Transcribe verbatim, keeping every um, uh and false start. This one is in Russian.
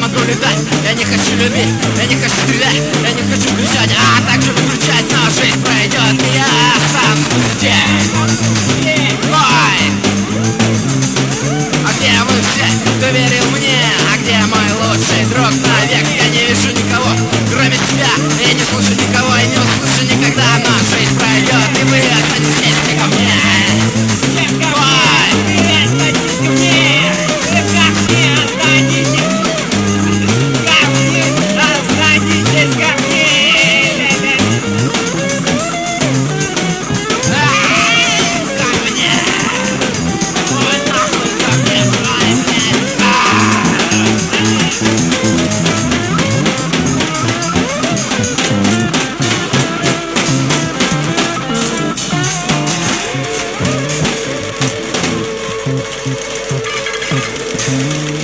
могу летать, я не хочу любить, я не хочу стрелять, я не хочу кричать, а также выключать. Но жизнь пройдет, и я останусь здесь. Ой! А где вы все, кто верил мне? А где мой лучший друг навек? Я не вижу никого, кроме тебя. Я не слышу никого и не услышу никогда. Но жизнь пройдет, и вы останетесь здесь ко мне. Thank you.